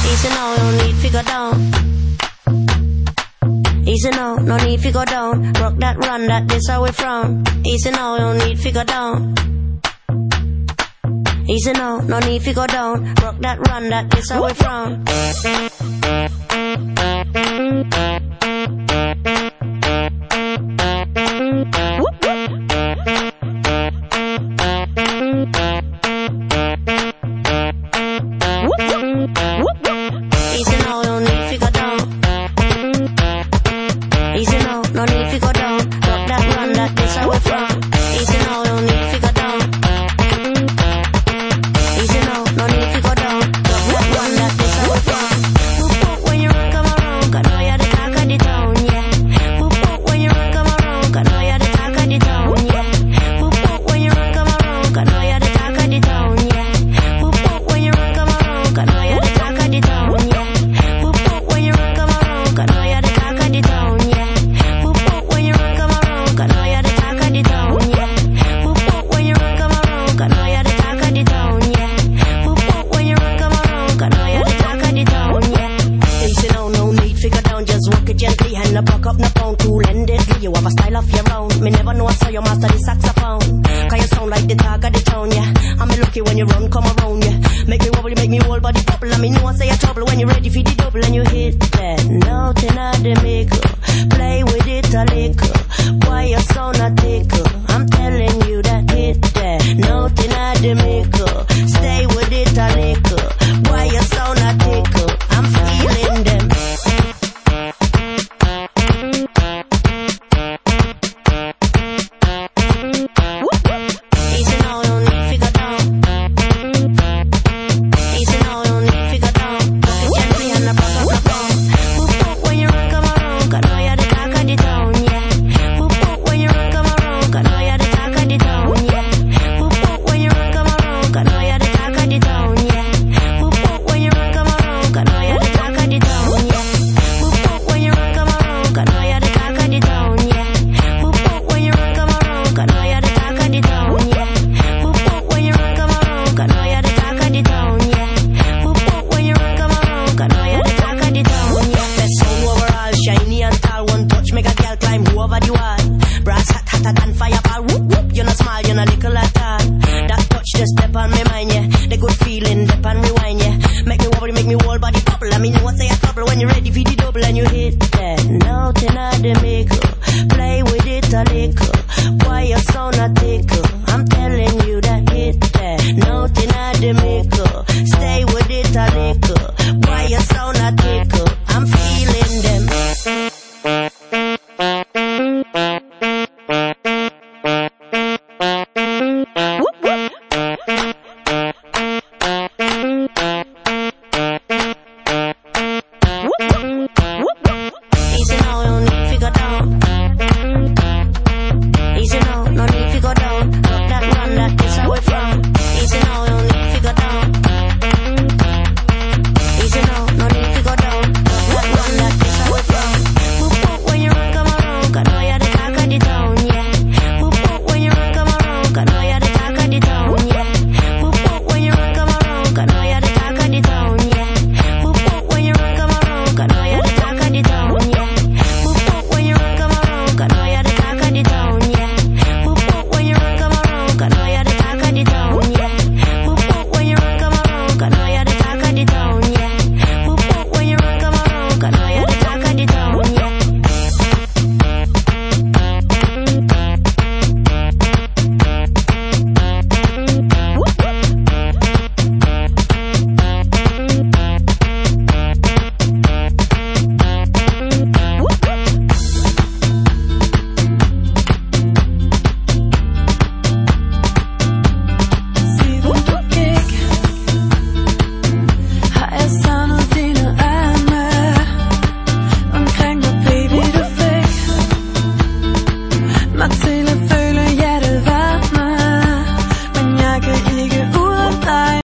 Easy now, no need to go down. Easy now, no need to go down. Rock that, run that, this how we from. Easy now, no need to go down. Easy now, no need to go down. Rock that, run that, this how we from. Easy now, no need to go down. Easy now, no need to go down. Rock that, run that, this how we from. Easy now, no need to go down. Easy now, no need to go down. Rock that, run that, this how we from. Whoop whoop when you run, come around, 'cause know you're the talk of the town, yeah. Whoop whoop when you run, come around, 'cause know you're the talk of the town, yeah. Whoop whoop when you run, come around, 'cause know you're the talk of the town, yeah. Whoop whoop when you run, come around, 'cause know you're the talk of the town, yeah. Whoop whoop when you run, come around, 'cause know you're the talk of the town, yeah. Whoop whoop when you run, come around, 'cause know you're the talk of the town, yeah. Whoop whoop when you run, come around, 'cause know you're the talk of the town, yeah. Whoop whoop when you run, come around, 'cause know you're the talk of the town, yeah. Easy now, no need figure down, just walk it gently and no buck up no pound, cool endedly. You have a style of your own. Me never know I saw you master the saxophone. 'Cause you sound like the talk of the town, yeah. I'm lucky when you run, come around, yeah. Make me wobble, make me whole body bubble. And me know I say a trouble when you're ready for the double and you hit that nothing at the maker. Play with it a little. Why you sound a tickle? I'm telling you that hit that nothing at the maker. Stay with it a little. Why you sound a tickle? I'm feeling them. Easy now, no need to go down. Easy now, no need to go down. Walk it gently and no buck up no pound. Whoop whoop when you run, come around, 'cause know you're the talk of the town, yeah. Whoop whoop when you run, come around, 'cause know you're the talk of the town, yeah. Whoop whoop when you run, come around, 'cause know you're the talk of the town, yeah. Whoop whoop when you run, come around, 'cause know you're the talk of the town, yeah. Whoop whoop when you run, come around, 'cause know you're the talk of the town, yeah. Whoop whoop when you run, come around, 'cause know you're the talk of the town, yeah. Whoop whoop when you run, come around, 'cause know you're the talk of the town, yeah. Whoop whoop when you run, come around, 'cause know you're the talk of the town, yeah. Best sound overall, shiny and tall, one touch make a girl climb over the wall. Brass hot, hotter than fireball. Whoop whoop, you no small, you no little at all. That touch just step on my mind, yeah. The good feeling, step and rewind, yeah. Make me wobble, make me whole body bubble. I mean, you want say a couple when you're ready for the double and you hit that nothing at the maker.